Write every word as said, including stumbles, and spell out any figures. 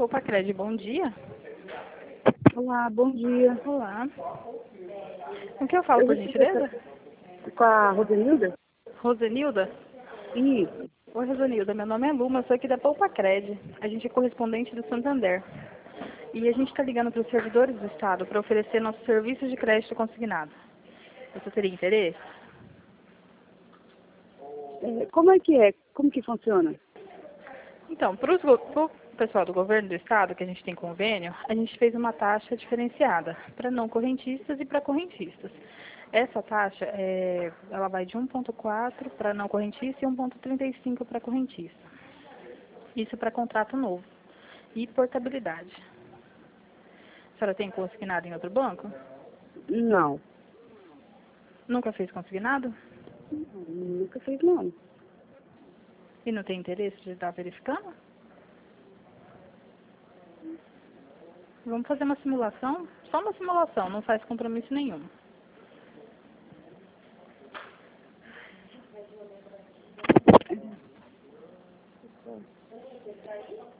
Poupa Cred, bom dia. Olá, bom dia. Olá. Com que eu falo, Eu por recebi gentileza? essa- Com a Rosenilda? Rosenilda? Isso. Oi, Rosenilda, meu nome é Luma, eu sou aqui da Poupa Cred. A gente é correspondente do Santander. E a gente está ligando para os servidores do Estado para oferecer nossos serviços de crédito consignado. Você teria interesse? É, como é que é? Como que funciona? Então, para o pessoal do governo do Estado, que a gente tem convênio, a gente fez uma taxa diferenciada para não correntistas e para correntistas. Essa taxa, é, ela vai de um vírgula quatro para não correntista e um vírgula trinta e cinco para correntista. Isso para contrato novo. E portabilidade. A senhora tem consignado em outro banco? Não. Nunca fez consignado? Não, nunca fiz não. E não tem interesse de estar verificando? Vamos fazer uma simulação? Só uma simulação, não faz compromisso nenhum.